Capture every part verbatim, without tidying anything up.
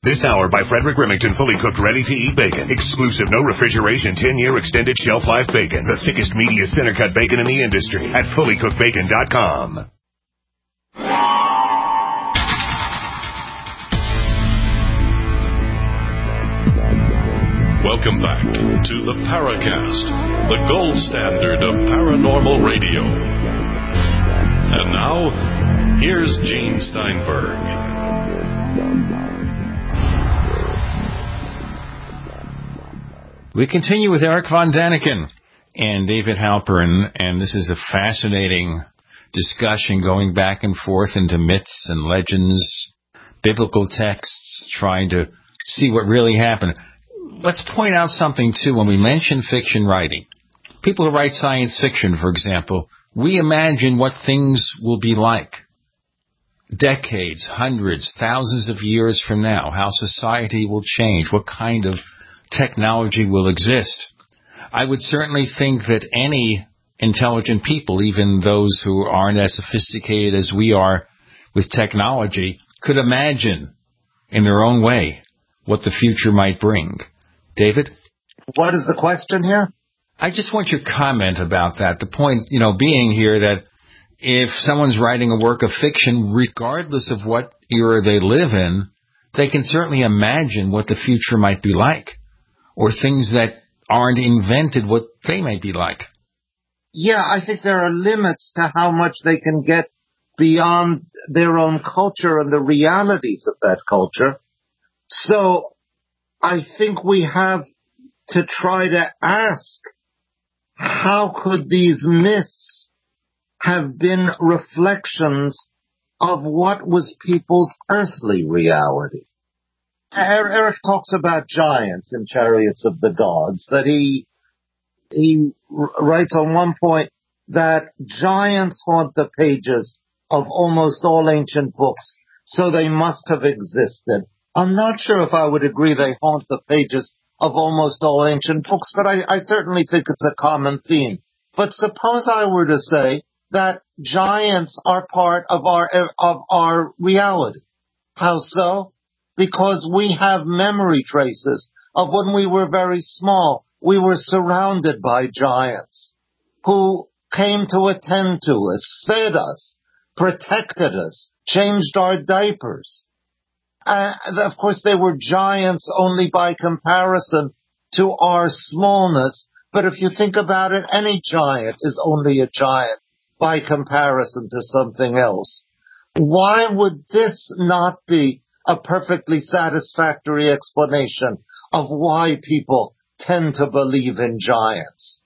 This hour by Frederick Remington, fully cooked, ready-to-eat bacon. Exclusive, no refrigeration, ten-year extended shelf life bacon. The thickest, meatiest, center-cut bacon in the industry at fully cooked bacon dot com. Welcome back to the Paracast, the gold standard of paranormal radio. And now, here's Gene Steinberg. We continue with Eric Von Daniken and David Halperin, and this is a fascinating discussion going back and forth into myths and legends, biblical texts, trying to see what really happened. Let's point out something, too, when we mention fiction writing. People who write science fiction, for example, we imagine what things will be like decades, hundreds, thousands of years from now, how society will change, what kind of technology will exist. I would certainly think that any intelligent people, even those who aren't as sophisticated as we are with technology, could imagine in their own way what the future might bring. David? What is the question here? I just want your comment about that. The point, you know, being here that if someone's writing a work of fiction, regardless of what era they live in, they can certainly imagine what the future might be like, or things that aren't invented, what they might be like. Yeah, I think there are limits to how much they can get beyond their own culture and the realities of that culture. So I think we have to try to ask, how could these myths have been reflections of what was people's earthly reality? Eric talks about giants in Chariots of the Gods, that he he writes on one point that giants haunt the pages of almost all ancient books, so they must have existed. I'm not sure if I would agree they haunt the pages of almost all ancient books, but I, I certainly think it's a common theme. But suppose I were to say that giants are part of our of our reality. How so? Because we have memory traces of when we were very small. We were surrounded by giants who came to attend to us, fed us, protected us, changed our diapers. Uh, of course, they were giants only by comparison to our smallness. But if you think about it, any giant is only a giant by comparison to something else. Why would this not be a perfectly satisfactory explanation of why people tend to believe in giants?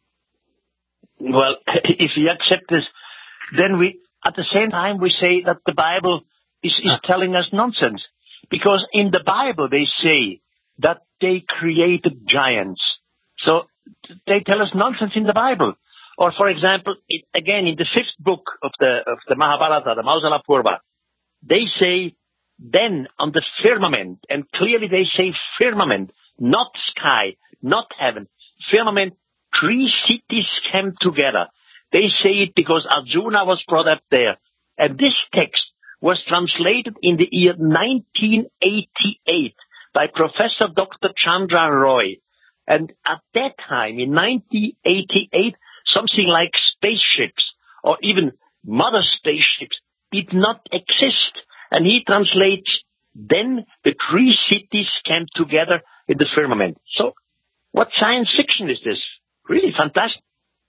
Well, if we accept this, then we, at the same time, we say that the Bible is, is telling us nonsense. Because in the Bible, they say that they created giants. So they tell us nonsense in the Bible. Or, for example, it, again, in the fifth book of the of the Mahabharata, the Mausala Purva, they say, then on the firmament, and clearly they say firmament, not sky, not heaven, firmament, three cities came together. They say it because Arjuna was brought up there. And this text was translated in the year nineteen eighty-eight by Professor Doctor Chandra Roy. And at that time, in nineteen eighty-eight, something like spaceships or even mother spaceships did not exist. And he translates, then the three cities came together in the firmament. So what science fiction is this? Really fantastic.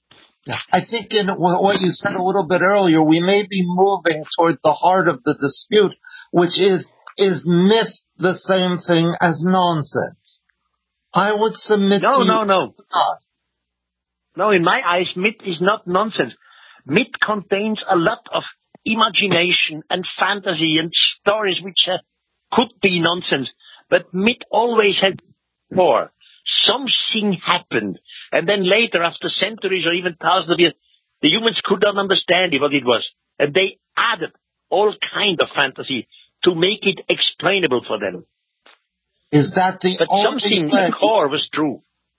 I think in what you said a little bit earlier, we may be moving toward the heart of the dispute, which is, is myth the same thing as nonsense? I would submit no, to No, you no, no. No, in my eyes, myth is not nonsense. Myth contains a lot of imagination and fantasy and stories which uh, could be nonsense. But myth always had more. Something happened, and then later, after centuries or even thousands of years, the humans could not understand what it was, and they added all kind of fantasy to make it explainable for them. Is that the but only something way, in the core was true?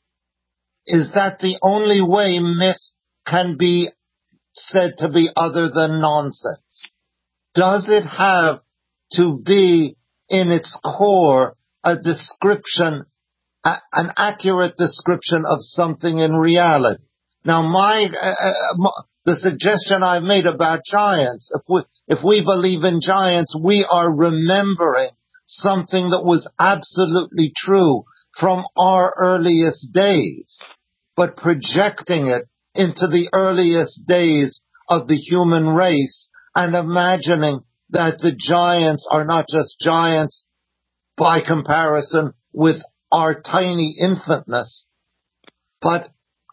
Is that the only way myth can be said to be other than nonsense? Does it have to be in its core a description, a, an accurate description of something in reality. Now, my, uh, my the suggestion I've made about giants, if we if we believe in giants, we are remembering something that was absolutely true from our earliest days, but projecting it into the earliest days of the human race and imagining that the giants are not just giants by comparison with our tiny infantness, but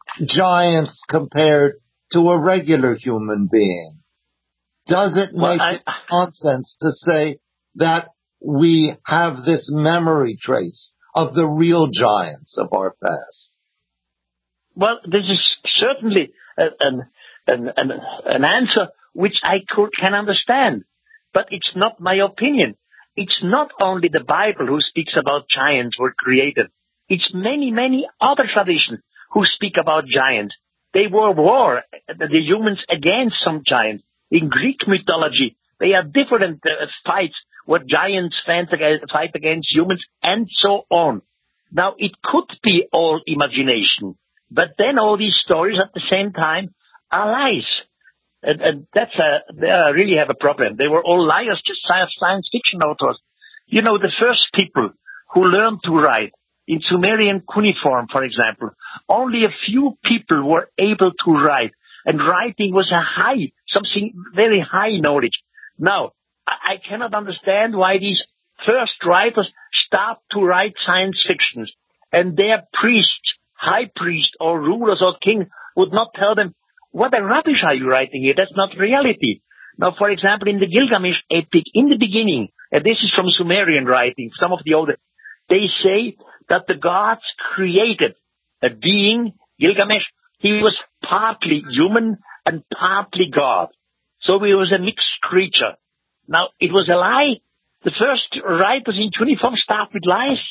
giants compared to a regular human being. Does it make well, I, nonsense to say that we have this memory trace of the real giants of our past? Well, this is certainly an, an, an, an answer which I could, can understand, but it's not my opinion. It's not only the Bible who speaks about giants were created. It's many, many other traditions who speak about giants. They were war, the humans against some giants. In Greek mythology, they are different uh, fights where giants fight against humans and so on. Now, it could be all imagination, but then all these stories at the same time are lies. And, and that's a, they really have a problem. They were all liars, just science fiction authors. You know, the first people who learned to write in Sumerian cuneiform, for example, only a few people were able to write, and writing was a high, something very high knowledge. Now, I, I cannot understand why these first writers start to write science fictions, and their priests, high priests or rulers or kings would not tell them, what a rubbish are you writing here? That's not reality. Now, for example, in the Gilgamesh epic, in the beginning, and this is from Sumerian writing, some of the older, they say that the gods created a being, Gilgamesh. He was partly human and partly God. So he was a mixed creature. Now, it was a lie. The first writers in cuneiform start with lies.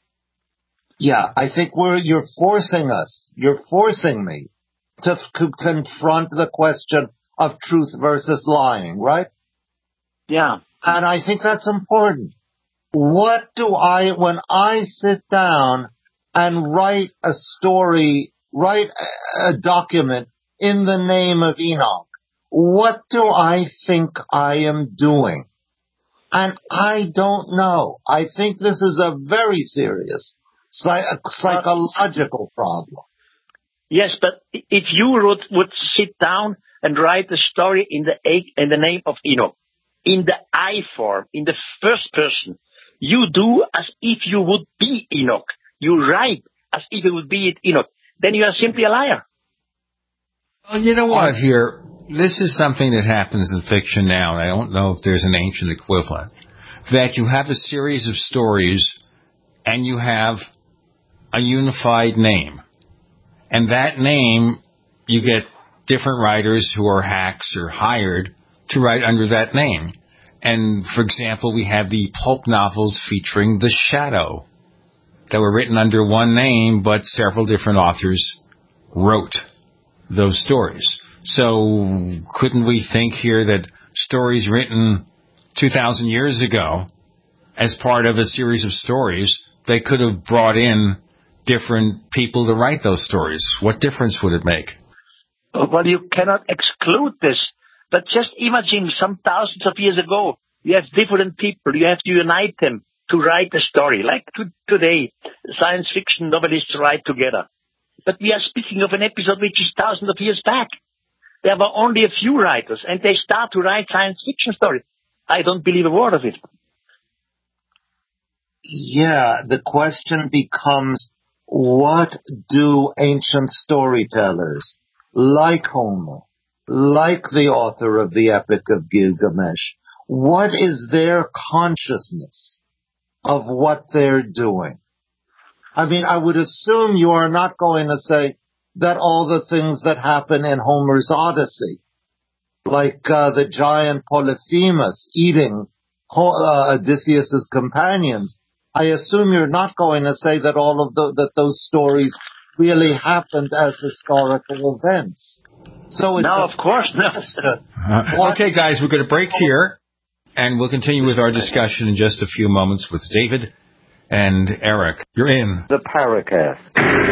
Yeah, I think we're, you're forcing us, you're forcing me to, to confront the question of truth versus lying, right? Yeah. And I think that's important. What do I, when I sit down and write a story, write a, a document in the name of Enoch, what do I think I am doing? And I don't know. I think this is a very serious psych- psychological problem. Yes, but if you would, would sit down and write a story in the in the name of Enoch, in the I form, in the first person, you do as if you would be Enoch. You write as if it would be Enoch. Then you are simply a liar. Well, you know what, here, this is something that happens in fiction now, and I don't know if there's an ancient equivalent, that you have a series of stories and you have a unified name. And that name, you get different writers who are hacks or hired to write under that name. And, for example, we have the pulp novels featuring The Shadow that were written under one name, but several different authors wrote those stories. So couldn't we think here that stories written two thousand years ago as part of a series of stories, they could have brought in different people to write those stories? What difference would it make? Well, you cannot exclude this. But just imagine some thousands of years ago, you have different people. You have to unite them to write a story. Like to, today, science fiction novelists write together. But we are speaking of an episode which is thousands of years back. There were only a few writers, and they start to write science fiction stories. I don't believe a word of it. Yeah, the question becomes, what do ancient storytellers, like Homer, like the author of the Epic of Gilgamesh, what is their consciousness of what they're doing? I mean, I would assume you are not going to say that all the things that happen in Homer's Odyssey, like uh, the giant Polyphemus eating uh, Odysseus's companions, I assume you're not going to say that all of the, that those stories really happened as historical events. So no, of course not. Uh, okay, guys, we're going to break here, and we'll continue with our discussion in just a few moments with David And Eric, you're in the Paracast.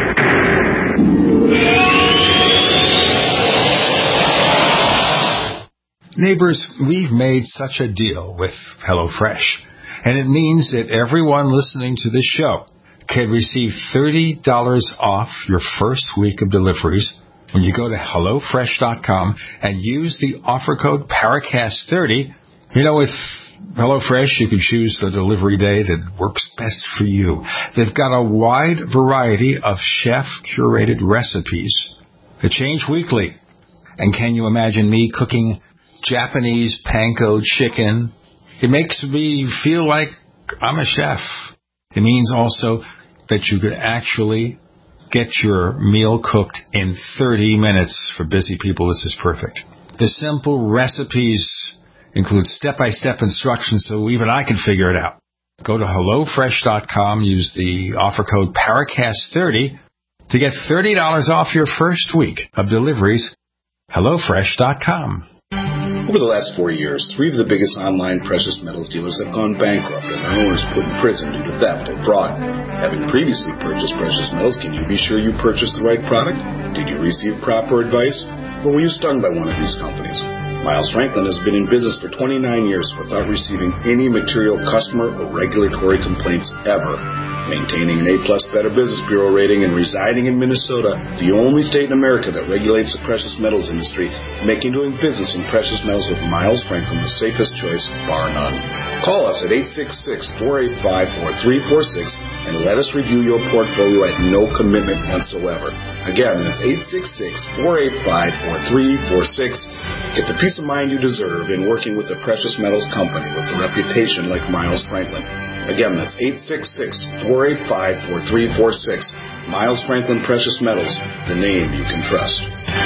Neighbors, we've made such a deal with HelloFresh, and it means that everyone listening to this show can receive thirty dollars off your first week of deliveries when you go to hello fresh dot com and use the offer code Paracast thirty. You know, with HelloFresh, you can choose the delivery day that works best for you. They've got a wide variety of chef-curated recipes that change weekly. And can you imagine me cooking Japanese panko chicken? It makes me feel like I'm a chef. It means also that you could actually get your meal cooked in thirty minutes. For busy people, this is perfect. The simple recipes include step-by-step instructions so even I can figure it out. Go to hello fresh dot com, use the offer code Paracast thirty to get thirty dollars off your first week of deliveries. hello fresh dot com. Over the last four years, three of the biggest online precious metals dealers have gone bankrupt and their owners put in prison due to theft and fraud. Having previously purchased precious metals, can you be sure you purchased the right product? Did you receive proper advice? Or were you stung by one of these companies? Miles Franklin has been in business for twenty-nine years without receiving any material customer or regulatory complaints ever. Maintaining an A-plus Better Business Bureau rating and residing in Minnesota, the only state in America that regulates the precious metals industry, making doing business in precious metals with Miles Franklin the safest choice, bar none. Call us at eight six six, four eight five, four three four six and let us review your portfolio at no commitment whatsoever. Again, that's eight six six, four eight five, four three four six. Get the peace of mind you deserve in working with a precious metals company with a reputation like Miles Franklin. Again, that's eight six six, four eight five, four three four six. Miles Franklin Precious Metals, the name you can trust.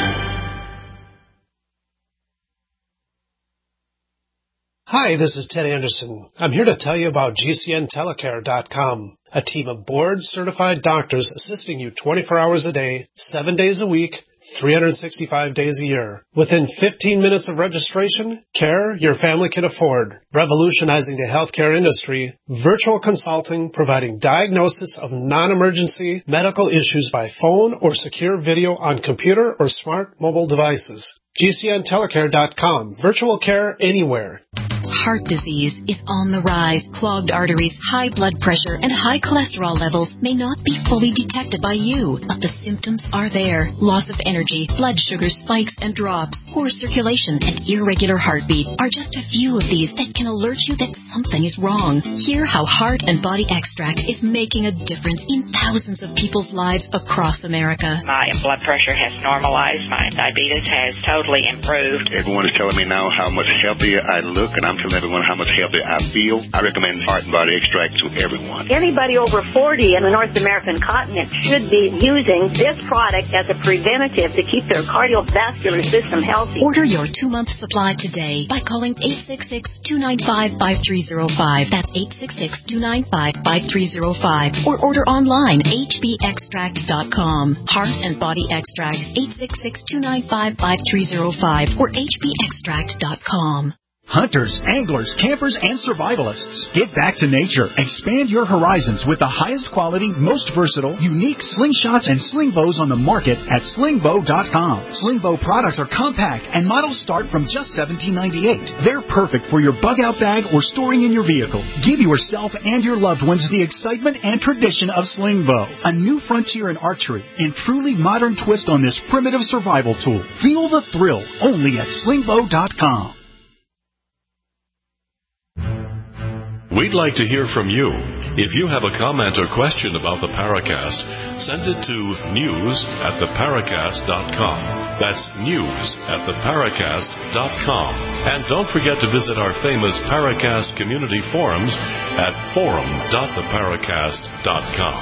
Hi, this is Ted Anderson. I'm here to tell you about G C N telecare dot com, a team of board-certified doctors assisting you twenty-four hours a day, seven days a week, three hundred sixty-five days a year. Within fifteen minutes of registration, care your family can afford. Revolutionizing the healthcare industry, virtual consulting providing diagnosis of non-emergency medical issues by phone or secure video on computer or smart mobile devices. G C N telecare dot com. Virtual care anywhere. Heart disease is on the rise. Clogged arteries, high blood pressure, and high cholesterol levels may not be fully detected by you, but the symptoms are there. Loss of energy, blood sugar spikes and drops, poor circulation, and irregular heartbeat are just a few of these that can alert you that something is wrong. Hear how Heart and Body Extract is making a difference in thousands of people's lives across America. My blood pressure has normalized. My diabetes has totally improved. Everyone is telling me now how much healthier I look, and I'm telling everyone how much healthier I feel. I recommend Heart and Body Extract to everyone. Anybody over forty in the North American continent should be using this product as a preventative to keep their cardiovascular system healthy. Order your two-month supply today by calling eight six six, two nine five, five three zero five. That's eight six six, two nine five, five three zero five. Or order online, h b extract dot com. Heart and Body Extract, eight six six, two nine five, five three zero five or h b extract dot com. Hunters, anglers, campers, and survivalists. Get back to nature. Expand your horizons with the highest quality, most versatile, unique slingshots and sling bows on the market at sling bow dot com. Sling bow products are compact and models start from just seventeen ninety-eight. They're perfect for your bug-out bag or storing in your vehicle. Give yourself and your loved ones the excitement and tradition of sling bow, a new frontier in archery and truly modern twist on this primitive survival tool. Feel the thrill only at sling bow dot com. We'd like to hear from you. If you have a comment or question about the Paracast, send it to news at the paracast dot com. That's news at the paracast dot com. And don't forget to visit our famous Paracast community forums at forum dot the paracast dot com.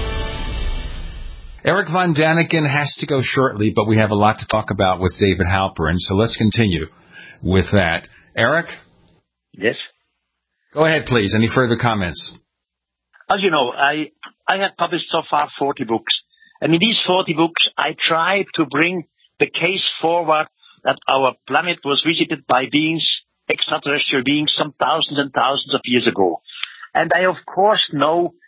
Eric Von Daniken has to go shortly, but we have a lot to talk about with David Halperin, so let's continue with that. Eric? Yes? Go ahead, please. Any further comments? As you know, I I have published so far forty books. And in these forty books, I tried to bring the case forward that our planet was visited by beings, extraterrestrial beings, some thousands and thousands of years ago. And I, of course, know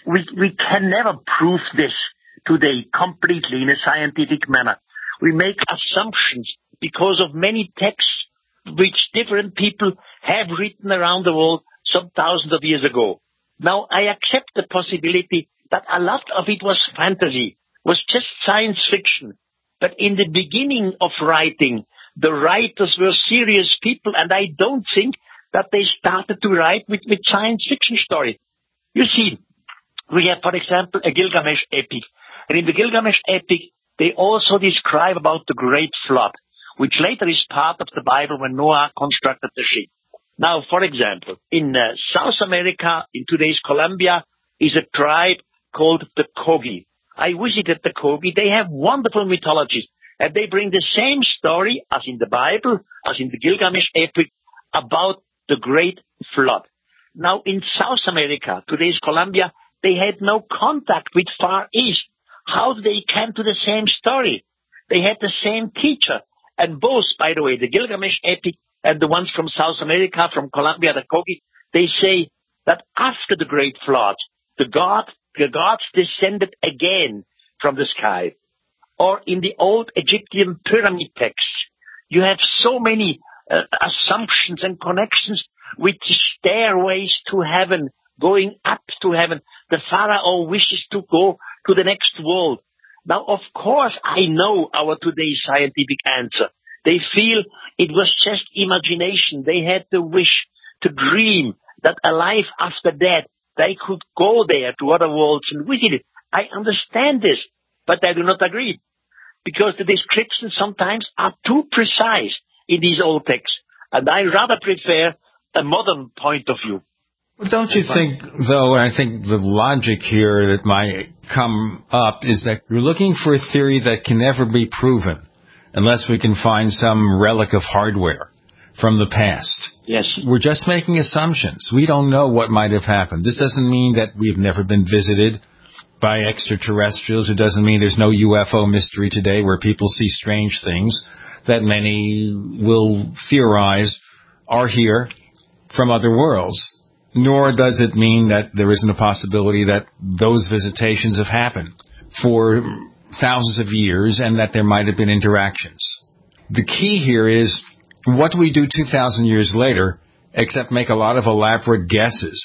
we, we can never prove this today completely in a scientific manner. We make assumptions because of many texts which different people have written around the world some thousands of years ago. Now, I accept the possibility that a lot of it was fantasy, was just science fiction. But in the beginning of writing, the writers were serious people, and I don't think that they started to write with, with science fiction stories. You see, we have, for example, a Gilgamesh epic. And in the Gilgamesh epic, they also describe about the Great Flood, which later is part of the Bible when Noah constructed the ship. Now, for example, in uh, South America, in today's Colombia, is a tribe called the Kogi. I visited the Kogi. They have wonderful mythologies, and they bring the same story as in the Bible, as in the Gilgamesh epic, about the Great Flood. Now, in South America, today's Colombia, they had no contact with Far East. How did they come to the same story? They had the same teacher. And both, by the way, the Gilgamesh epic and the ones from South America, from Colombia, the Kogi, they say that after the Great Flood, the God, the gods descended again from the sky. Or in the old Egyptian pyramid texts, you have so many uh, assumptions and connections with stairways to heaven, going up to heaven. The Pharaoh wishes to go to the next world. Now, of course, I know our today's scientific answer. They feel it was just imagination. They had the wish to dream that a life after death, they could go there to other worlds and visit it. I understand this, but I do not agree, because the descriptions sometimes are too precise in these old texts, and I rather prefer a modern point of view. Well, don't you think, though, and I think the logic here that might come up is that you're looking for a theory that can never be proven unless we can find some relic of hardware from the past. Yes. We're just making assumptions. We don't know what might have happened. This doesn't mean that we've never been visited by extraterrestrials. It doesn't mean there's no U F O mystery today where people see strange things that many will theorize are here from other worlds. Nor does it mean that there isn't a possibility that those visitations have happened for thousands of years and that there might have been interactions. The key here is, what do we do two thousand years later except make a lot of elaborate guesses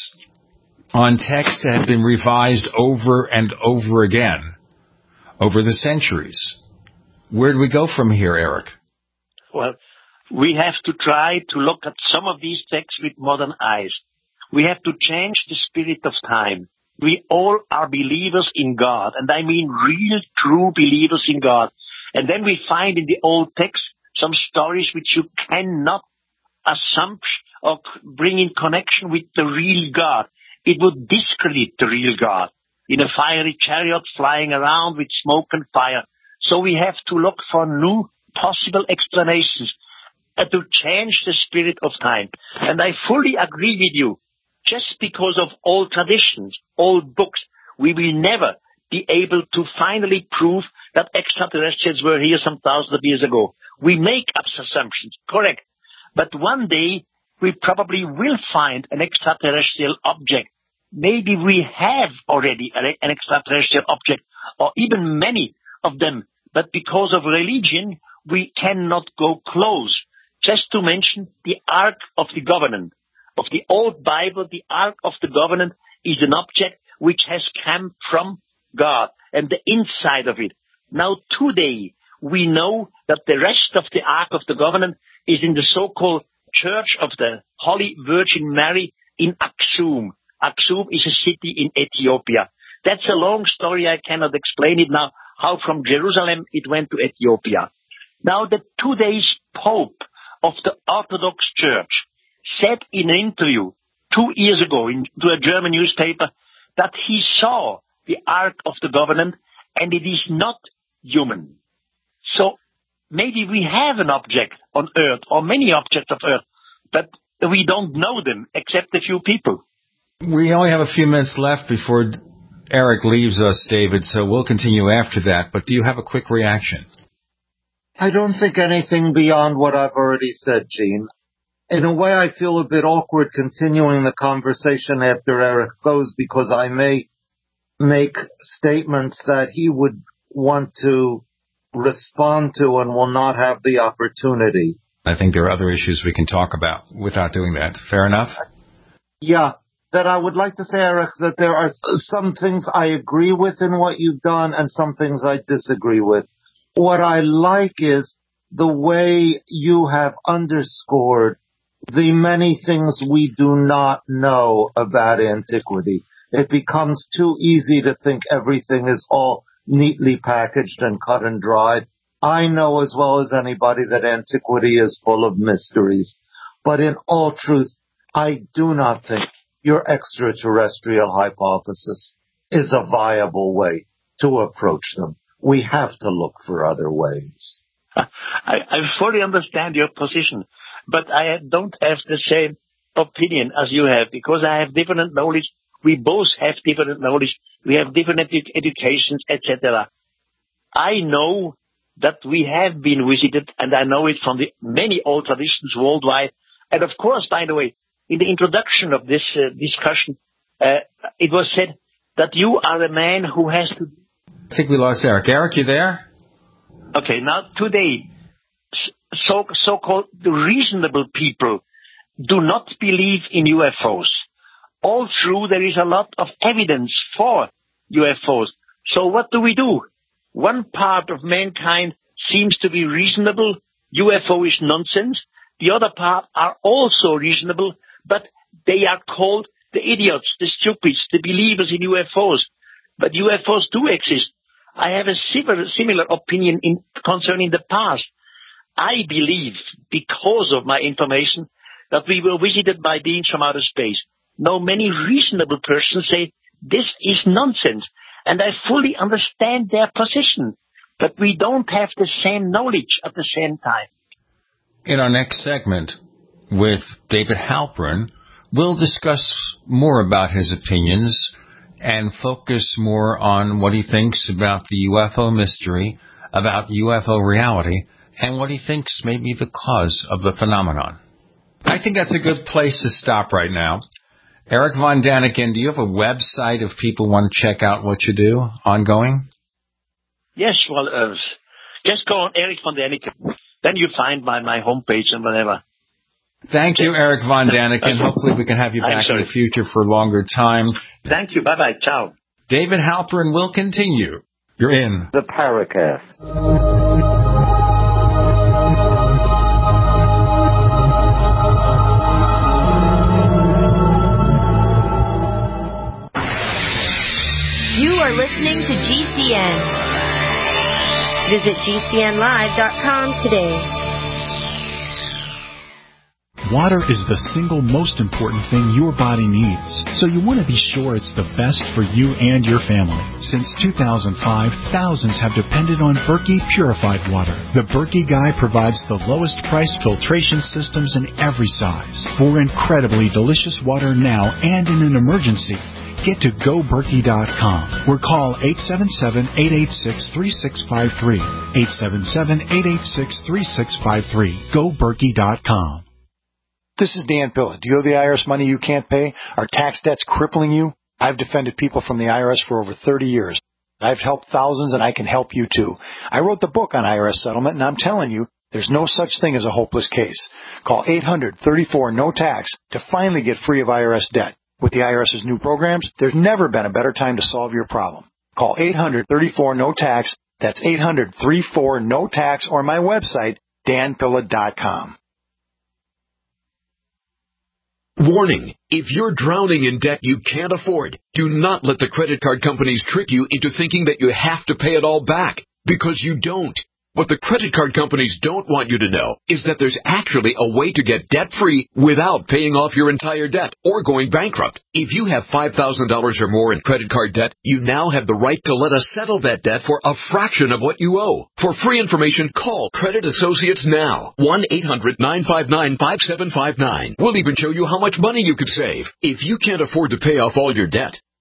on texts that have been revised over and over again over the centuries? Where do we go from here, Eric? Well, we have to try to look at some of these texts with modern eyes. We have to change the spirit of time. We all are believers in God, and I mean real, true believers in God. And then we find in the old text some stories which you cannot assume or bring in connection with the real God. It would discredit the real God in a fiery chariot flying around with smoke and fire. So we have to look for new possible explanations uh, to change the spirit of time. And I fully agree with you. Just because of old traditions, old books, we will never be able to finally prove that extraterrestrials were here some thousands of years ago. We make up assumptions, correct. But one day, we probably will find an extraterrestrial object. Maybe we have already an extraterrestrial object, or even many of them. But because of religion, we cannot go close. Just to mention the Ark of the Covenant. Of the old Bible, the Ark of the Covenant is an object which has come from God and the inside of it. Now today, we know that the rest of the Ark of the Covenant is in the so-called Church of the Holy Virgin Mary in Aksum. Aksum is a city in Ethiopia. That's a long story. I cannot explain it now, how from Jerusalem it went to Ethiopia. Now the today's Pope of the Orthodox Church said in an interview two years ago in, to a German newspaper that he saw the Ark of the Covenant and it is not human. So maybe we have an object on Earth or many objects of Earth, but we don't know them except a few people. We only have a few minutes left before Eric leaves us, David, so we'll continue after that. But do you have a quick reaction? I don't think anything beyond what I've already said, Gene. In a way, I feel a bit awkward continuing the conversation after Eric goes because I may make statements that he would want to respond to and will not have the opportunity. I think there are other issues we can talk about without doing that. Fair enough? Yeah, that I would like to say, Eric, that there are some things I agree with in what you've done and some things I disagree with. What I like is the way you have underscored the many things we do not know about antiquity. It becomes too easy to think everything is all neatly packaged and cut and dried. I know as well as anybody that antiquity is full of mysteries. But in all truth, I do not think your extraterrestrial hypothesis is a viable way to approach them. We have to look for other ways. I, I fully understand your position, but I don't have the same opinion as you have, because I have different knowledge. We both have different knowledge. We have different edu- educations, et cetera. I know that we have been visited, and I know it from the many old traditions worldwide. And of course, by the way, in the introduction of this uh, discussion, uh, it was said that you are a man who has to... I think we lost Eric. Eric, you there? Okay, now today, so, so-called reasonable people do not believe in U F Os. All through, there is a lot of evidence for U F Os. So what do we do? One part of mankind seems to be reasonable. U F O is nonsense. The other part are also reasonable, but they are called the idiots, the stupids, the believers in U F Os. But U F Os do exist. I have a similar, similar opinion in, concerning the past. I believe, because of my information, that we were visited by beings from outer space. Now, many reasonable persons say this is nonsense, and I fully understand their position, but we don't have the same knowledge at the same time. In our next segment with David Halperin, we'll discuss more about his opinions and focus more on what he thinks about the U F O mystery, about U F O reality, and what he thinks may be the cause of the phenomenon. I think that's a good place to stop right now. Eric Von Daniken, do you have a website if people want to check out what you do ongoing? Yes, well, uh, just go on Eric Von Daniken. Then you find my, my homepage and whatever. Thank you, Eric Von Daniken. Hopefully we can have you back in the future for a longer time. Thank you. Bye-bye. Ciao. David Halperin will continue. You're in the Paracast. You are listening to G C N. Visit G C N live dot com today. Water is the single most important thing your body needs, so you want to be sure it's the best for you and your family. Since two thousand five, thousands have depended on Berkey purified water. The Berkey Guy provides the lowest priced filtration systems in every size. For incredibly delicious water now and in an emergency, get to go berkey dot com or call eight seven seven, eight eight six, three six five three. eight seven seven, eight eight six, three six five three. go berkey dot com. This is Dan Pilla. Do you owe the I R S money you can't pay? Are tax debts crippling you? I've defended people from the I R S for over thirty years. I've helped thousands, and I can help you too. I wrote the book on I R S settlement, and I'm telling you, there's no such thing as a hopeless case. Call eight hundred, thirty-four, no tax to finally get free of I R S debt. With the IRS's new programs, there's never been a better time to solve your problem. Call eight hundred, thirty-four, no tax. That's eight hundred, thirty-four, no tax, or my website, dan pilla dot com. Warning, if you're drowning in debt you can't afford, do not let the credit card companies trick you into thinking that you have to pay it all back, because you don't. What the credit card companies don't want you to know is that there's actually a way to get debt-free without paying off your entire debt or going bankrupt. If you have five thousand dollars or more in credit card debt, you now have the right to let us settle that debt for a fraction of what you owe. For free information, call Credit Associates now. one eight hundred, nine five nine, five seven five nine. We'll even show you how much money you could save. If you can't afford to pay off all your debt,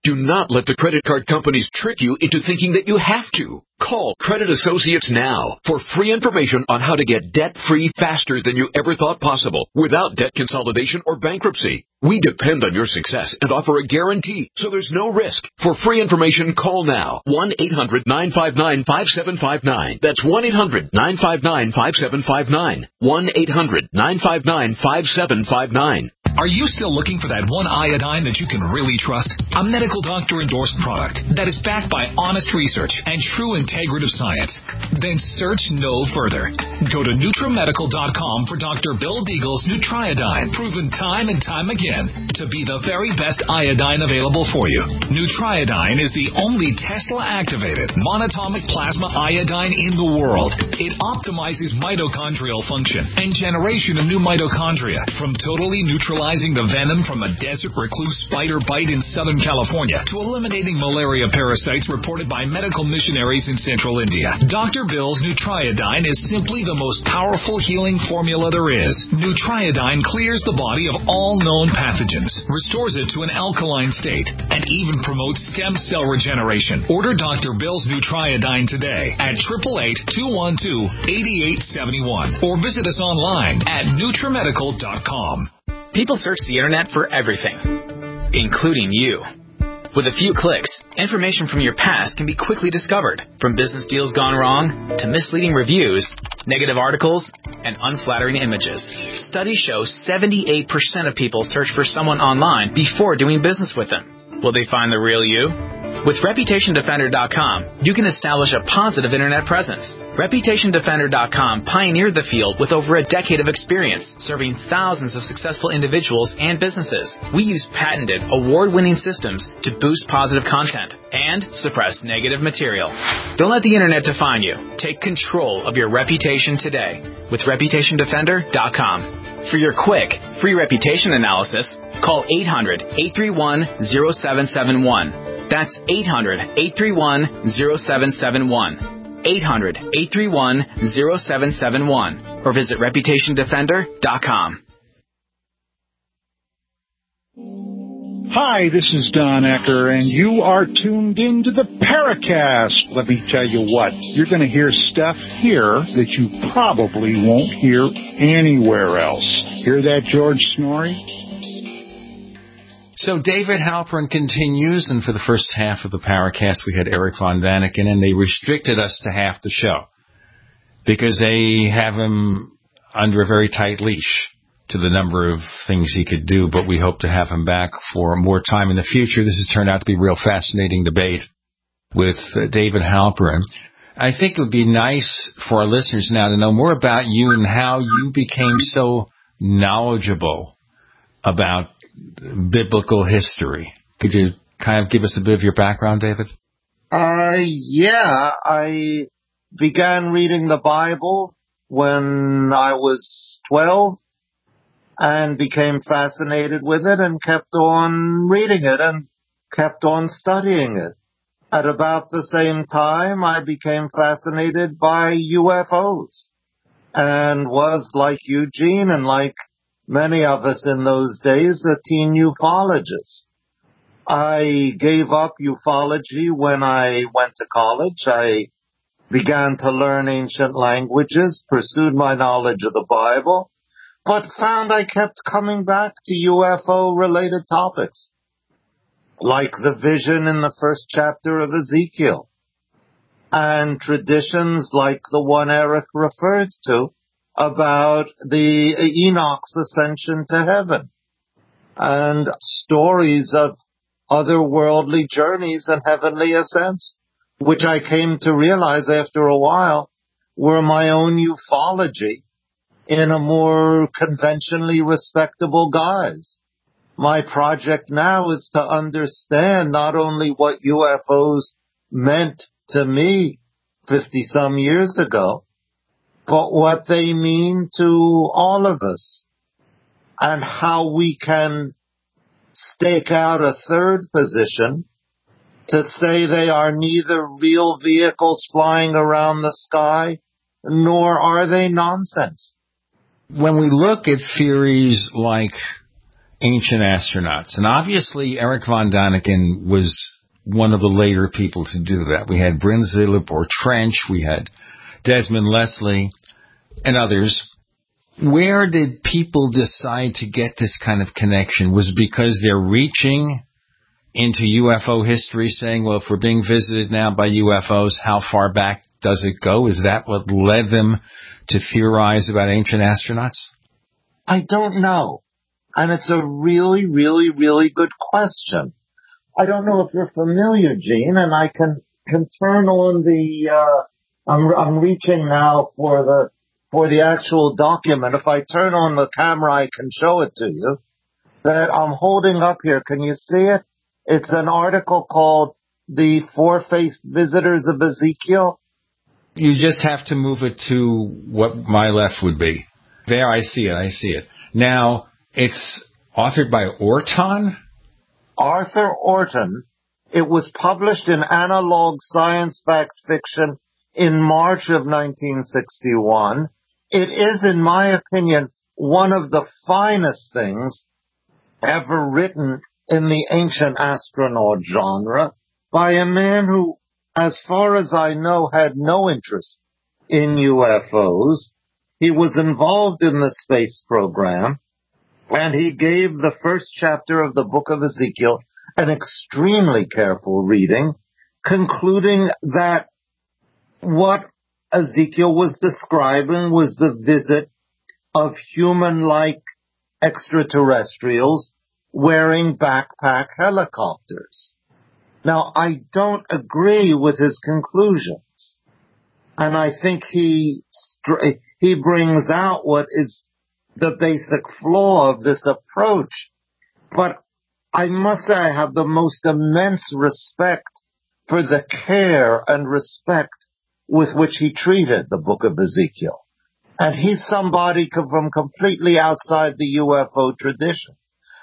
Do not let the credit card companies trick you into thinking that you have to. Call Credit Associates now for free information on how to get debt-free faster than you ever thought possible without debt consolidation or bankruptcy. We depend on your success and offer a guarantee, so there's no risk. For free information, call now. one eight hundred nine five nine five seven five nine. That's one eight hundred nine five nine five seven five nine. one eight hundred nine five nine five seven five nine. Are you still looking for that one iodine that you can really trust? A medical doctor-endorsed product that is backed by honest research and true integrative science? Then search no further. Go to NutriMedical dot com for Doctor Bill Deagle's Nutriodine, proven time and time again to be the very best iodine available for you. Nutriodine is the only Tesla-activated monatomic plasma iodine in the world. It optimizes mitochondrial function and generation of new mitochondria, from totally neutralizing the venom from a desert recluse spider bite in Southern California to eliminating malaria parasites reported by medical missionaries in central India. Doctor Bill's Nutriodine is simply the most powerful healing formula there is. Nutriodine clears the body of all known pathogens, restores it to an alkaline state, and even promotes stem cell regeneration. Order Doctor Bill's Nutriodine today at eight eight eight, two one two, eight eight seven one or visit us online at NutriMedical dot com. People search the internet for everything, including you. With a few clicks, information from your past can be quickly discovered, from business deals gone wrong to misleading reviews, negative articles, and unflattering images. Studies show seventy-eight percent of people search for someone online before doing business with them. Will they find the real you? With Reputation Defender dot com, you can establish a positive internet presence. Reputation Defender dot com pioneered the field with over a decade of experience, serving thousands of successful individuals and businesses. We use patented, award-winning systems to boost positive content and suppress negative material. Don't let the internet define you. Take control of your reputation today with Reputation Defender dot com. For your quick, free reputation analysis, call eight hundred, eight three one, zero seven seven one. That's eight hundred, eight three one, zero seven seven one. eight hundred, eight three one, zero seven seven one. Or visit Reputation Defender dot com. Hi, this is Don Ecker, and you are tuned into the Paracast. Let me tell you what, you're going to hear stuff here that you probably won't hear anywhere else. Hear that, George Snorri? So David Halperin continues, and for the first half of the Paracast, we had Eric Von Daniken, and they restricted us to half the show because they have him under a very tight leash to the number of things he could do, but we hope to have him back for more time in the future. This has turned out to be a real fascinating debate with uh, David Halperin. I think it would be nice for our listeners now to know more about you and how you became so knowledgeable about biblical history. Could you kind of give us a bit of your background, David? Uh, yeah, I began reading the Bible when I was twelve and became fascinated with it and kept on reading it and kept on studying it. At about the same time, I became fascinated by U F Os and was, like Eugene and like many of us in those days, a teen ufologist. I gave up ufology when I went to college. I began to learn ancient languages, pursued my knowledge of the Bible, but found I kept coming back to U F O-related topics, like the vision in the first chapter of Ezekiel, and traditions like the one Eric referred to, about the Enoch's ascension to heaven, and stories of otherworldly journeys and heavenly ascents, which I came to realize after a while were my own ufology in a more conventionally respectable guise. My project now is to understand not only what U F Os meant to me fifty-some years ago, but what they mean to all of us, and how we can stake out a third position to say they are neither real vehicles flying around the sky, nor are they nonsense. When we look at theories like ancient astronauts. And obviously Eric von Daniken was one of the later people to do that. We had Bryn Zilip or Trench, we had Desmond Leslie, and others. Where did people decide to get this kind of connection? Was it because they're reaching into U F O history saying, well, if we're being visited now by U F Os, how far back does it go? Is that what led them to theorize about ancient astronauts? I don't know. And it's a really, really, really good question. I don't know if you're familiar, Gene, and I can, can turn on the, uh, I'm, I'm reaching now for the, for the actual document. If I turn on the camera, I can show it to you. That I'm holding up here. Can you see it? It's an article called The Four-Faced Visitors of Ezekiel. You just have to move it to what my left would be. There, I see it, I see it. Now, it's authored by Orton? Arthur Orton. It was published in Analog Science Fact Fiction in March of nineteen sixty-one. It is, in my opinion, one of the finest things ever written in the ancient astronaut genre by a man who, as far as I know, had no interest in U F Os. He was involved in the space program, and he gave the first chapter of the book of Ezekiel an extremely careful reading, concluding that what Ezekiel was describing was the visit of human-like extraterrestrials wearing backpack helicopters. Now, I don't agree with his conclusions, and I think he he brings out what is the basic flaw of this approach. But I must say I have the most immense respect for the care and respect with which he treated the book of Ezekiel. And he's somebody from completely outside the U F O tradition.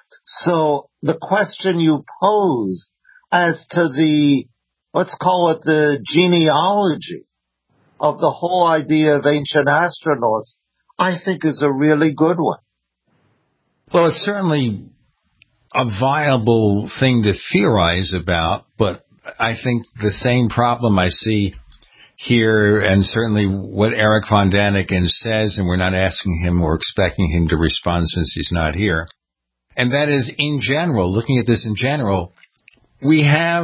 So the question you pose as to the, let's call it the genealogy of the whole idea of ancient astronauts, I think is a really good one. Well, it's certainly a viable thing to theorize about, but I think the same problem I see here, and certainly what Eric von Daniken says, and we're not asking him or expecting him to respond since he's not here, and that is, in general, looking at this in general, we have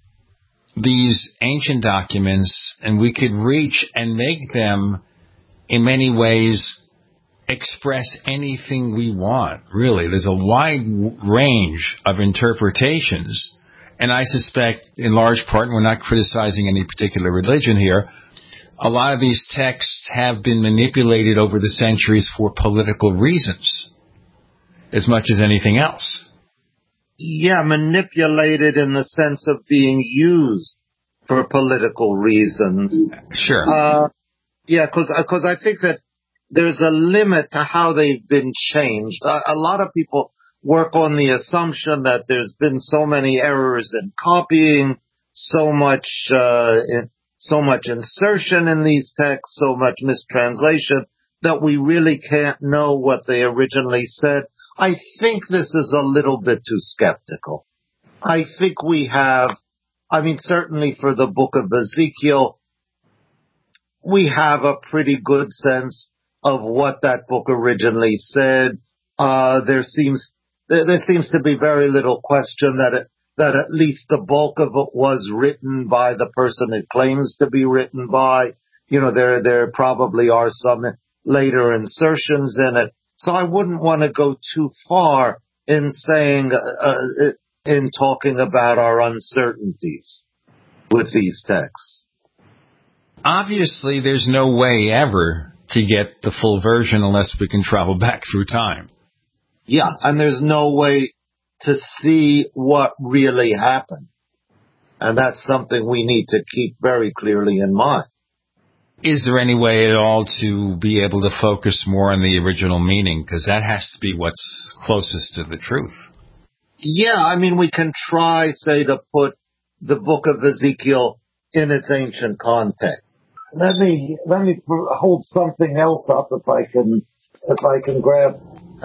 these ancient documents, and we could reach and make them, in many ways, express anything we want, really. There's a wide range of interpretations, and I suspect, in large part, and we're not criticizing any particular religion here, a lot of these texts have been manipulated over the centuries for political reasons, as much as anything else. Yeah, manipulated in the sense of being used for political reasons. Sure. Uh, yeah, because because I think that there's a limit to how they've been changed. A, a lot of people work on the assumption that there's been so many errors in copying, so much uh, in, so much insertion in these texts, so much mistranslation, that we really can't know what they originally said. I think this is a little bit too skeptical. I think we have, I mean, certainly for the book of Ezekiel, we have a pretty good sense of what that book originally said. Uh, there seems, there, there seems to be very little question that it, that at least the bulk of it was written by the person it claims to be written by. You know, there, there probably are some later insertions in it. So I wouldn't want to go too far in saying, uh, in talking about our uncertainties with these texts. Obviously, there's no way ever to get the full version unless we can travel back through time. Yeah, and there's no way to see what really happened. And that's something we need to keep very clearly in mind. Is there any way at all to be able to focus more on the original meaning? Because that has to be what's closest to the truth. Yeah, I mean, we can try, say, to put the book of Ezekiel in its ancient context. Let me let me hold something else up if I can if I can grab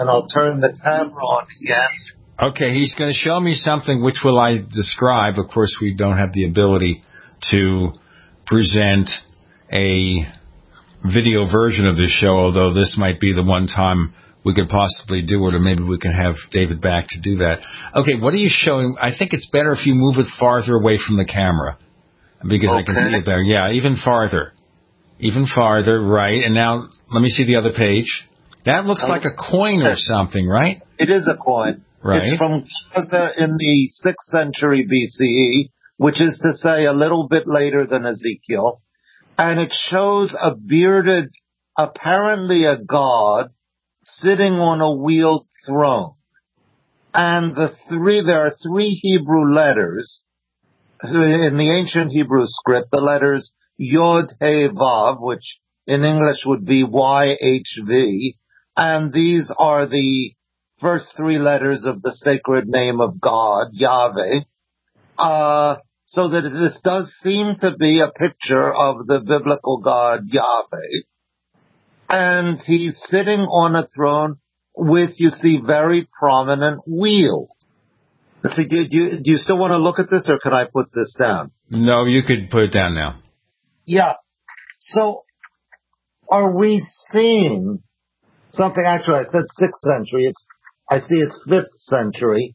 And I'll turn the camera on again. Okay, he's going to show me something. Which will I describe? Of course, we don't have the ability to present a video version of this show, although this might be the one time we could possibly do it, or maybe we can have David back to do that. Okay, what are you showing? I think it's better if you move it farther away from the camera, because okay. I can see it better. Yeah, even farther. Even farther, right. And now, let me see the other page. That looks like a coin or something, right? It is a coin. Right. It's from Gaza in the sixth century B C E, which is to say a little bit later than Ezekiel. And it shows a bearded, apparently a god, sitting on a wheeled throne. And the three, there are three Hebrew letters. In the ancient Hebrew script, the letters Yod, He, Vav, which in English would be Y H V. And these are the first three letters of the sacred name of God, Yahweh. Uh, so that this does seem to be a picture of the biblical God, Yahweh. And he's sitting on a throne with, you see, very prominent wheels. See, do, do, do you still want to look at this, or can I put this down? No, you could put it down now. Yeah. So, are we seeing something? Actually, I said sixth century. It's, I see it's fifth century.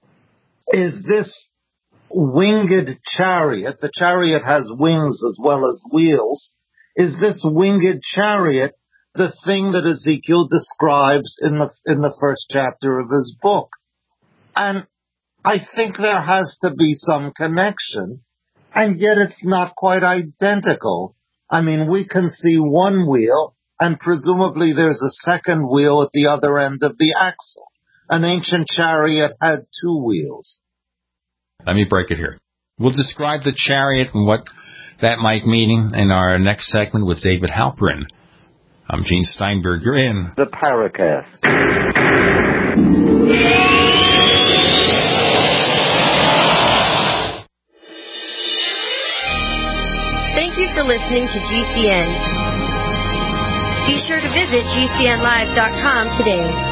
Is this winged chariot? The chariot has wings as well as wheels. Is this winged chariot the thing that Ezekiel describes in the in the first chapter of his book? And I think there has to be some connection, and yet it's not quite identical. I mean, we can see one wheel, and presumably there's a second wheel at the other end of the axle. An ancient chariot had two wheels. Let me break it here. We'll describe the chariot and what that might mean in our next segment with David Halperin. I'm Gene Steinberg. You're in the Paracast. Thank you for listening to G C N. Be sure to visit G C N live dot com today.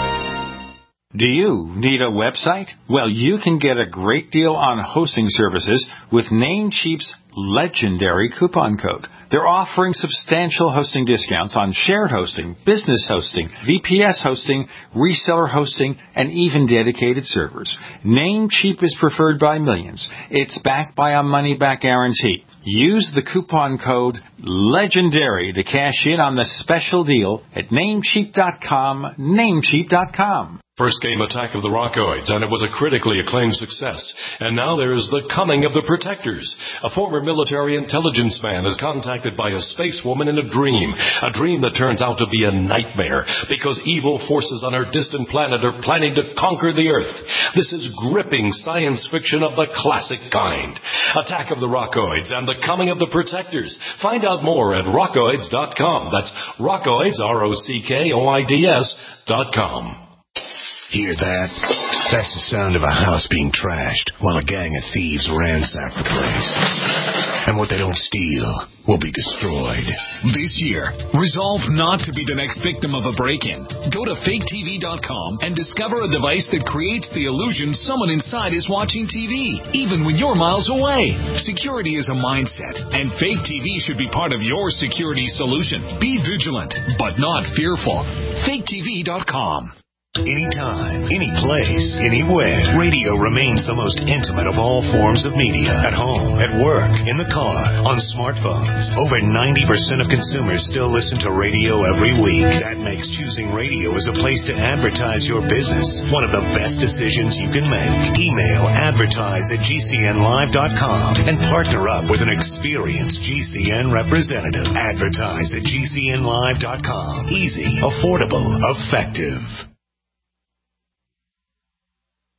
Do you need a website? Well, you can get a great deal on hosting services with Namecheap's legendary coupon code. They're offering substantial hosting discounts on shared hosting, business hosting, V P S hosting, reseller hosting, and even dedicated servers. Namecheap is preferred by millions. It's backed by a money-back guarantee. Use the coupon code LEGENDARY to cash in on the special deal at namecheap dot com, namecheap dot com. First came Attack of the Rockoids, and it was a critically acclaimed success. And now there's The Coming of the Protectors. A former military intelligence man is contacted by a space woman in a dream. A dream that turns out to be a nightmare, because evil forces on our distant planet are planning to conquer the Earth. This is gripping science fiction of the classic kind. Attack of the Rockoids and The Coming of the Protectors. Find out more at rockoids dot com. That's Rockoids, R O C K O I D S dot com. Hear that? That's the sound of a house being trashed while a gang of thieves ransack the place. And what they don't steal will be destroyed. This year, resolve not to be the next victim of a break-in. Go to fake T V dot com and discover a device that creates the illusion someone inside is watching T V, even when you're miles away. Security is a mindset, and Fake T V should be part of your security solution. Be vigilant, but not fearful. fake T V dot com. Anytime, any place, anywhere, radio remains the most intimate of all forms of media. At home, at work, in the car, on smartphones. Over ninety percent of consumers still listen to radio every week. That makes choosing radio as a place to advertise your business one of the best decisions you can make. Email advertise at G C N live dot com and partner up with an experienced G C N representative. Advertise at G C N live dot com. Easy, affordable, effective.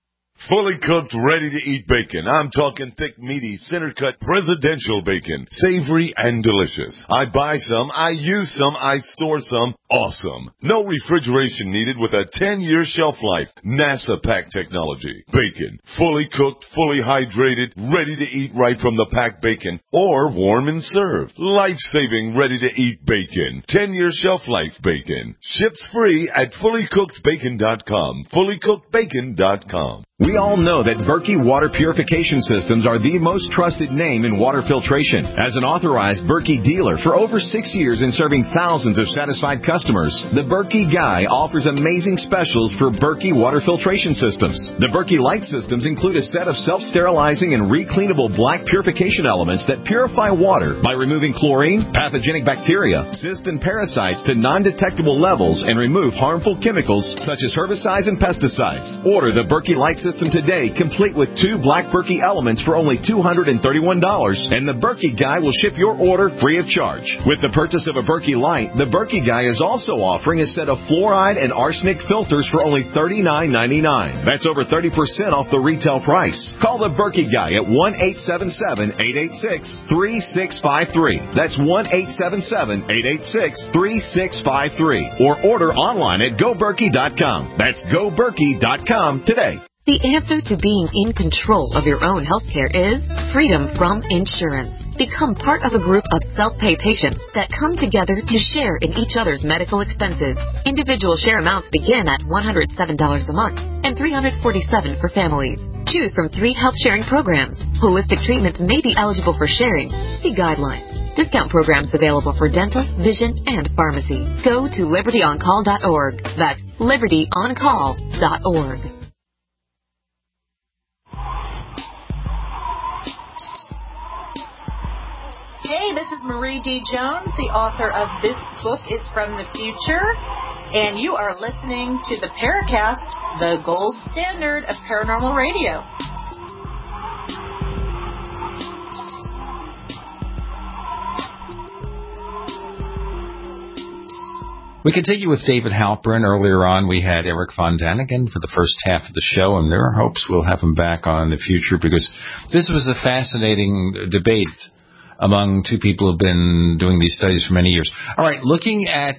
Fully cooked, ready-to-eat bacon. I'm talking thick, meaty, center-cut presidential bacon. Savory and delicious. I buy some, I use some, I store some. Awesome. No refrigeration needed with a ten-year shelf life. NASA pack technology. Bacon. Fully cooked, fully hydrated, ready to eat right from the packed bacon, or warm and served. Life-saving, ready-to-eat bacon. ten-year shelf life bacon. Ships free at fully cooked bacon dot com. fully cooked bacon dot com. We all know that Berkey Water Purification Systems are the most trusted name in water filtration. As an authorized Berkey dealer for over six years and serving thousands of satisfied customers, the Berkey Guy offers amazing specials for Berkey Water Filtration Systems. The Berkey Light Systems include a set of self-sterilizing and recleanable black purification elements that purify water by removing chlorine, pathogenic bacteria, cysts, and parasites to non-detectable levels and remove harmful chemicals such as herbicides and pesticides. Order the Berkey Light System today, complete with two black Berkey elements for only two hundred thirty-one dollars, and the Berkey Guy will ship your order free of charge. With the purchase of a Berkey Light, the Berkey Guy is also offering a set of fluoride and arsenic filters for only thirty-nine ninety-nine. That's over thirty percent off the retail price. Call the Berkey Guy at one eight seven seven, eight eight six, three six five three. That's one eight seven seven, eight eight six, three six five three. Or order online at go berkey dot com. That's go berkey dot com today. The answer to being in control of your own healthcare is freedom from insurance. Become part of a group of self-pay patients that come together to share in each other's medical expenses. Individual share amounts begin at one hundred seven dollars a month and three hundred forty-seven dollars for families. Choose from three health sharing programs. Holistic treatments may be eligible for sharing. See guidelines. Discount programs available for dental, vision, and pharmacy. Go to liberty on call dot org. That's liberty on call dot org. Hey, this is Marie D. Jones, the author of This Book is from the Future, and you are listening to the Paracast, the gold standard of paranormal radio. We continue with David Halperin. Earlier on, we had Eric Von Daniken for the first half of the show, and there are hopes we'll have him back on in the future because this was a fascinating debate among two people who have been doing these studies for many years. All right, looking at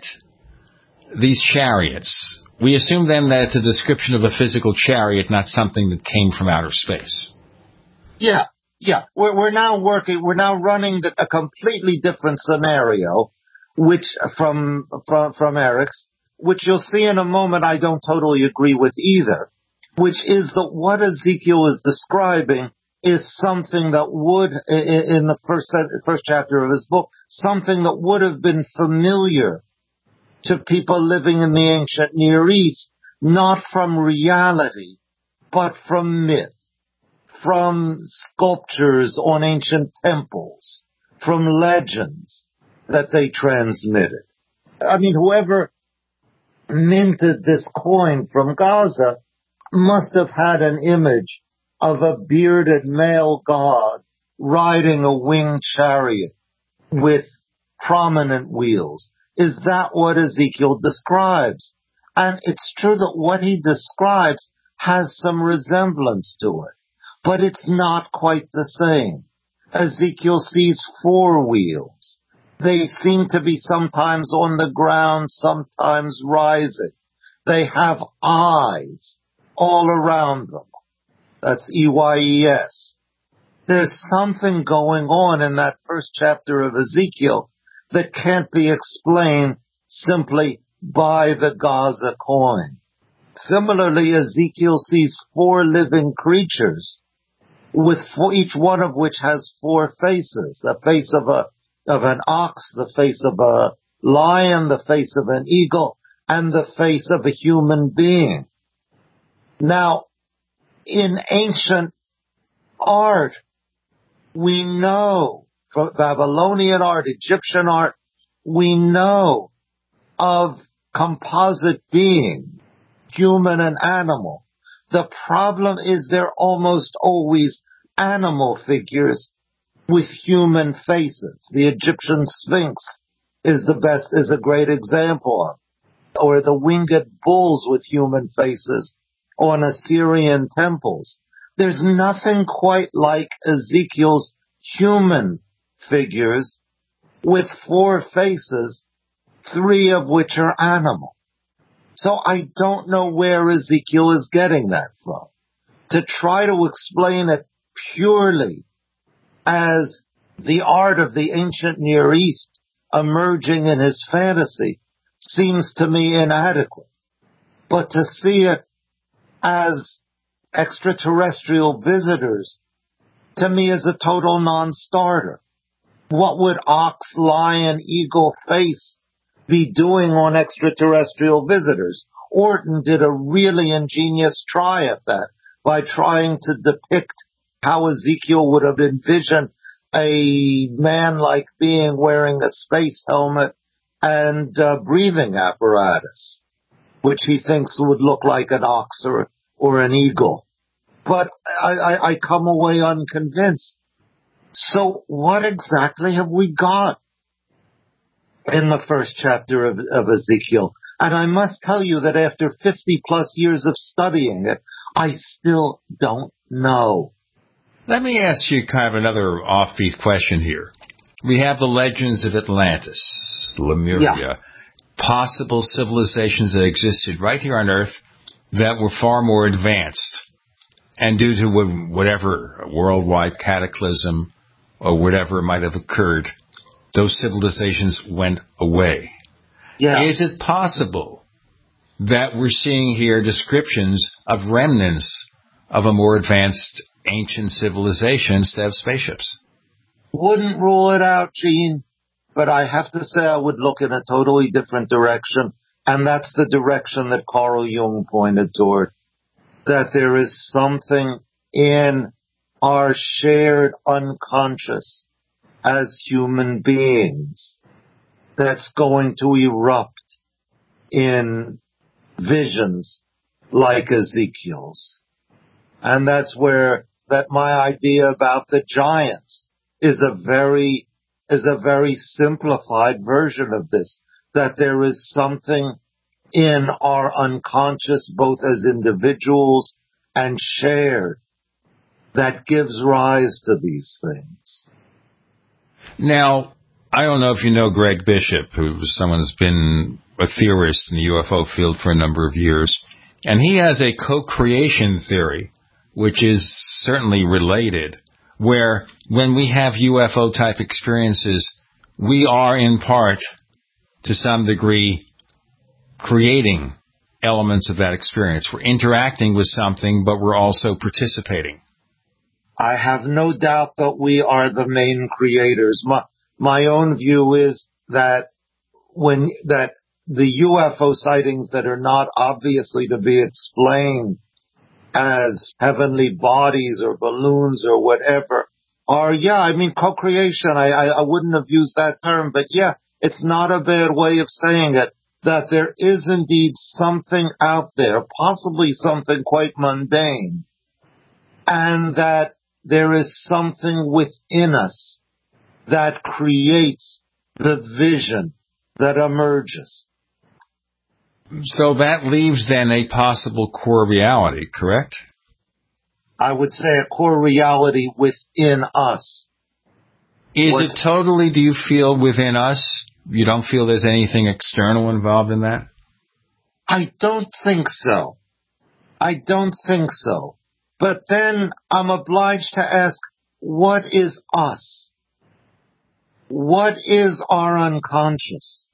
these chariots, we assume then that it's a description of a physical chariot, not something that came from outer space. Yeah, yeah. We're, we're now working, we're now running a completely different scenario, which from, from, from Eric's, which you'll see in a moment I don't totally agree with either, which is that what Ezekiel is describing is something that would, in the first first chapter of his book, something that would have been familiar to people living in the ancient Near East, not from reality, but from myth, from sculptures on ancient temples, from legends that they transmitted. I mean, whoever minted this coin from Gaza must have had an image of a bearded male god riding a winged chariot with prominent wheels. Is that what Ezekiel describes? And it's true that what he describes has some resemblance to it, but it's not quite the same. Ezekiel sees four wheels. They seem to be sometimes on the ground, sometimes rising. They have eyes all around them. That's E Y E S. There's something going on in that first chapter of Ezekiel that can't be explained simply by the Gaza coin. Similarly, Ezekiel sees four living creatures, with four, each one of which has four faces: the face of a of an ox, the face of a lion, the face of an eagle, and the face of a human being. Now, in ancient art, we know, from Babylonian art, Egyptian art, we know of composite beings, human and animal. The problem is they're almost always animal figures with human faces. The Egyptian Sphinx is the best, is a great example of, or the winged bulls with human faces on Assyrian temples. There's nothing quite like Ezekiel's human figures with four faces, three of which are animal. So I don't know where Ezekiel is getting that from. To try to explain it purely as the art of the ancient Near East emerging in his fantasy seems to me inadequate. But to see it as extraterrestrial visitors, to me, is a total non-starter. What would ox, lion, eagle face be doing on extraterrestrial visitors? Orton did a really ingenious try at that by trying to depict how Ezekiel would have envisioned a man-like being wearing a space helmet and uh, breathing apparatus, which he thinks would look like an ox or, or an eagle. But I, I, I come away unconvinced. So what exactly have we got in the first chapter of, of Ezekiel? And I must tell you that after fifty plus years of studying it, I still don't know. Let me ask you kind of another offbeat question here. We have the legends of Atlantis, Lemuria, yeah. possible civilizations that existed right here on Earth that were far more advanced. And due to whatever worldwide cataclysm or whatever might have occurred, those civilizations went away. Yeah. Is it possible that we're seeing here descriptions of remnants of a more advanced ancient civilization instead of spaceships? Wouldn't rule it out, Gene, but I have to say I would look in a totally different direction, and that's the direction that Carl Jung pointed toward, that there is something in our shared unconscious as human beings that's going to erupt in visions like Ezekiel's. And that's where that my idea about the giants is a very, is a very simplified version of this, that there is something in our unconscious, both as individuals and shared, that gives rise to these things. Now, I don't know if you know Greg Bishop, who's someone who's been a theorist in the U F O field for a number of years, and he has a co-creation theory, which is certainly related, where when we have U F O-type experiences, we are in part, to some degree, creating elements of that experience. We're interacting with something, but we're also participating. I have no doubt that we are the main creators. My, my own view is that when, that the U F O sightings that are not obviously to be explained as heavenly bodies or balloons or whatever are, yeah, I mean, co-creation, I, I, I wouldn't have used that term, but yeah, it's not a bad way of saying it, that there is indeed something out there, possibly something quite mundane, and that there is something within us that creates the vision that emerges. So that leaves then a possible core reality, correct? I would say a core reality within us. Is what, it totally, do you feel, within us? You don't feel there's anything external involved in that? I don't think so. I don't think so. But then I'm obliged to ask, what is us? What is our unconscious?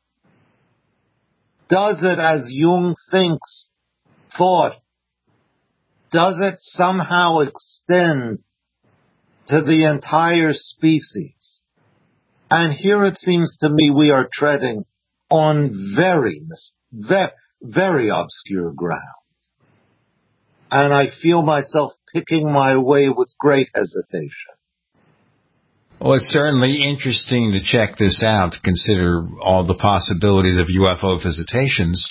Does it, as Jung thinks, thought, does it somehow extend to the entire species? And here it seems to me we are treading on very, very, very obscure ground. And I feel myself picking my way with great hesitation. Well, it's certainly interesting to check this out, to consider all the possibilities of U F O visitations.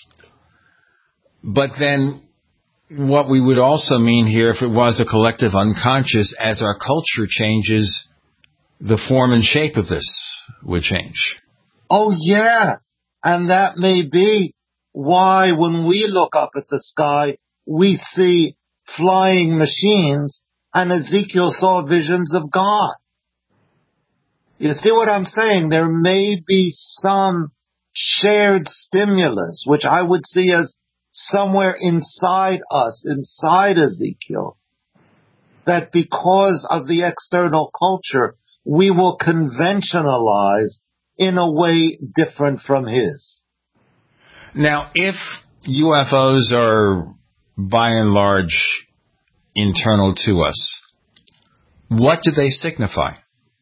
But then what we would also mean here, if it was a collective unconscious, as our culture changes, the form and shape of this would change. Oh, yeah. And that may be why when we look up at the sky, we see flying machines, and Ezekiel saw visions of God. You see what I'm saying? There may be some shared stimulus, which I would see as somewhere inside us, inside Ezekiel, that because of the external culture, we will conventionalize in a way different from his. Now, if U F Os are by and large internal to us, what do they signify?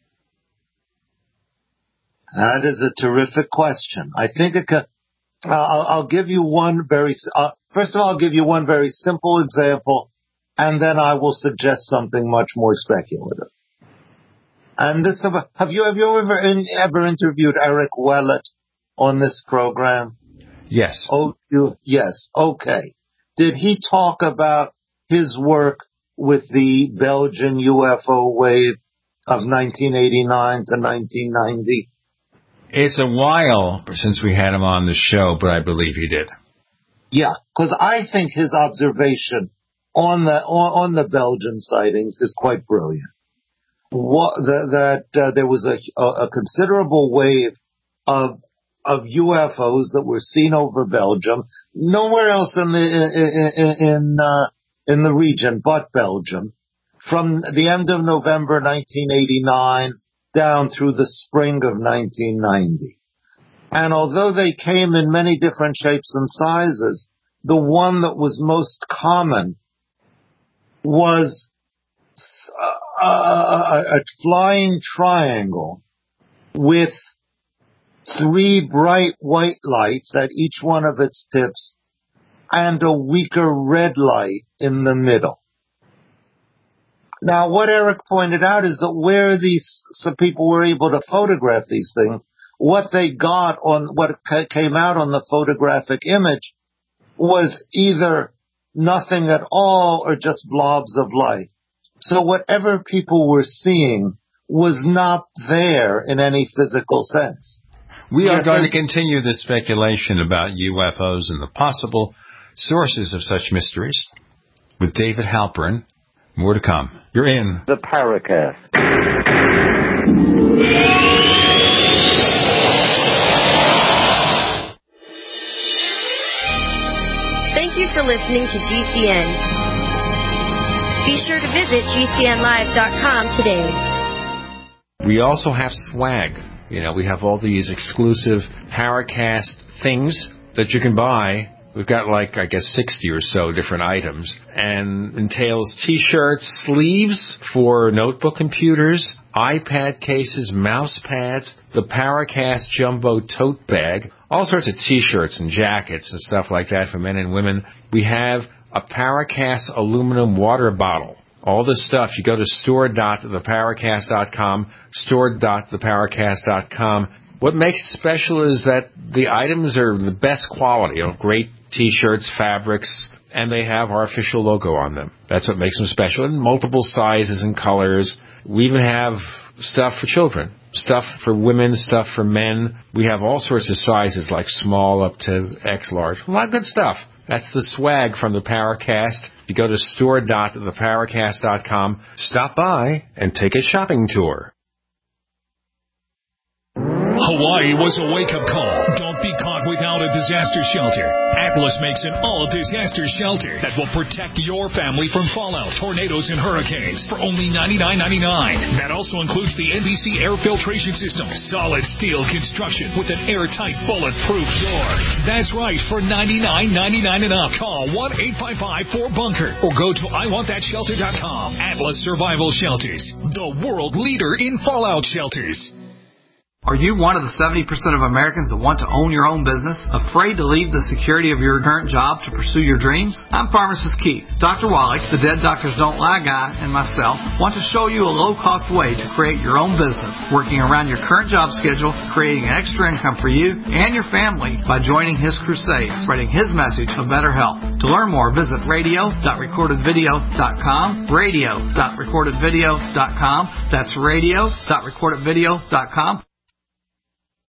That is a terrific question. I think it could, uh, I'll, I'll give you one very, uh, first of all, I'll give you one very simple example, and then I will suggest something much more speculative. And this, have you, have you ever, ever interviewed Eric Willett on this program? Yes. Oh, you, yes. Okay. Did he talk about his work with the Belgian U F O wave of nineteen eighty-nine to nineteen ninety? It's a while since we had him on the show, but I believe he did. Yeah, because I think his observation on the on, on the Belgian sightings is quite brilliant. What, the, that uh, there was a, a, a considerable wave of of U F Os that were seen over Belgium, nowhere else in the in in, uh, in the region but Belgium, from the end of November nineteen eighty-nine down through the spring of nineteen ninety. And although they came in many different shapes and sizes, the one that was most common was a, a, a flying triangle with three bright white lights at each one of its tips and a weaker red light in the middle. Now, what Eric pointed out is that where these some people were able to photograph these things, what they got on what came out on the photographic image was either nothing at all or just blobs of light. So whatever people were seeing was not there in any physical sense. We are going to continue this speculation about U F Os and the possible sources of such mysteries with David Halperin. More to come. You're in the Paracast. Thank you for listening to G C N. Be sure to visit G C N live dot com today. We also have swag. You know, we have all these exclusive Paracast things that you can buy. We've got like, I guess, sixty or so different items, and entails T-shirts, sleeves for notebook computers, iPad cases, mouse pads, the Paracast Jumbo tote bag, all sorts of T-shirts and jackets and stuff like that for men and women. We have a Paracast aluminum water bottle. All this stuff, you go to store dot the paracast dot com, store dot the paracast dot com. What makes it special is that the items are the best quality, you know, great T-shirts, fabrics, and they have our official logo on them. That's what makes them special, in multiple sizes and colors. We even have stuff for children, stuff for women, stuff for men. We have all sorts of sizes, like small up to X large. A lot of good stuff. That's the swag from the Paracast. You go to store dot the paracast dot com, stop by, and take a shopping tour. Hawaii was a wake-up call. Don't be caught without a disaster shelter. Atlas makes an all-disaster shelter that will protect your family from fallout, tornadoes, and hurricanes for only ninety-nine ninety-nine. That also includes the N B C air filtration system, solid steel construction with an airtight, bulletproof door. That's right, for ninety-nine ninety-nine and up. Call one eight five five four bunker or go to I want that shelter dot com. Atlas Survival Shelters, the world leader in fallout shelters. Are you one of the seventy percent of Americans that want to own your own business, afraid to leave the security of your current job to pursue your dreams? I'm Pharmacist Keith. Doctor Wallach, the Dead Doctors Don't Lie guy, and myself want to show you a low-cost way to create your own business, working around your current job schedule, creating an extra income for you and your family by joining his crusade, spreading his message of better health. To learn more, visit radio dot recorded video dot com, radio dot recorded video dot com. That's radio dot recorded video dot com.